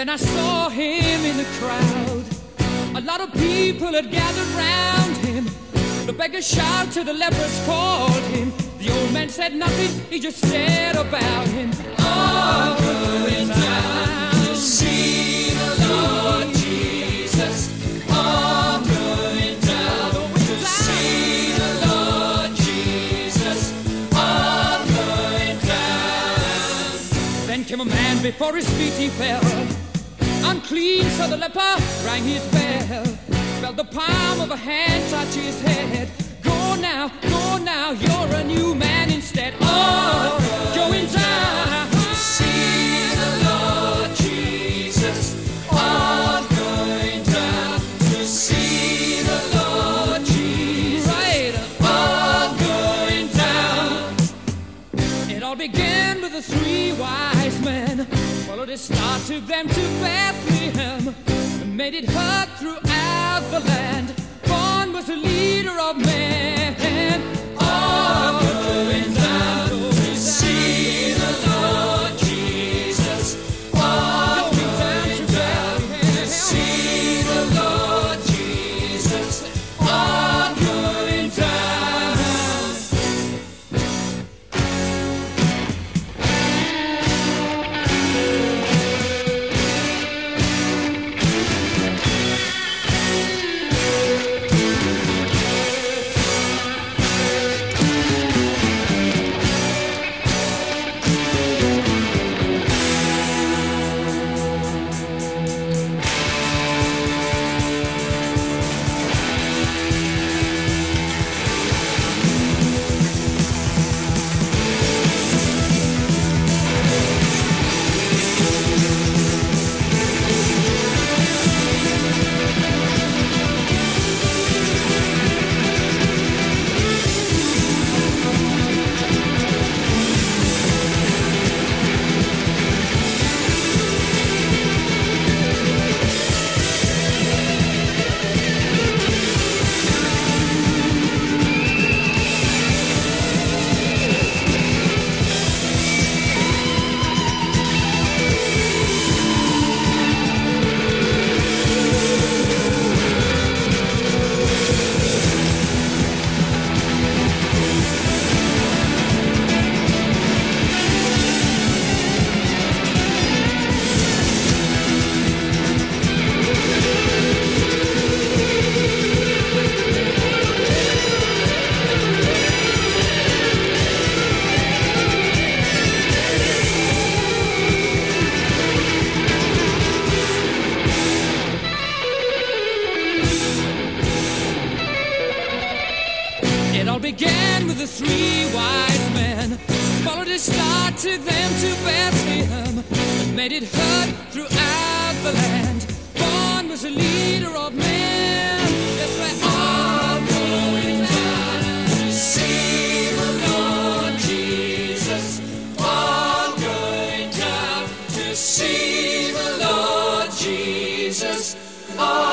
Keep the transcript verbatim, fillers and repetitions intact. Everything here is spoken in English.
Then I saw him in the crowd. A lot of people had gathered round him. The beggar shouted, the lepers called him. The old man said nothing, he just said about him, "I'm going down to see the Lord Jesus. I'm going down to see the Lord Jesus. I'm going down." Then came a man, before his feet he fell. Unclean, so the leper rang his bell. Felt the palm of a hand touch his head. Go now, go now, you're a new man instead. Oh, going down to see the Lord Jesus. Oh, going down to see the Lord Jesus. Right, oh, going down. It all began with the three wise men. Followed his star, took them to Bethlehem, and made it heard throughout the land. Born was the leader of men. Oh, going down to see the Lord Jesus. Oh, going down to see the Lord Jesus. Oh, going down. It all began with the three wise men. Followed his star, took them to Bethlehem, and made it heard throughout the land. Born was the leader of men. Yes, we're all going down to see the Lord Jesus. All going down to see the Lord Jesus. All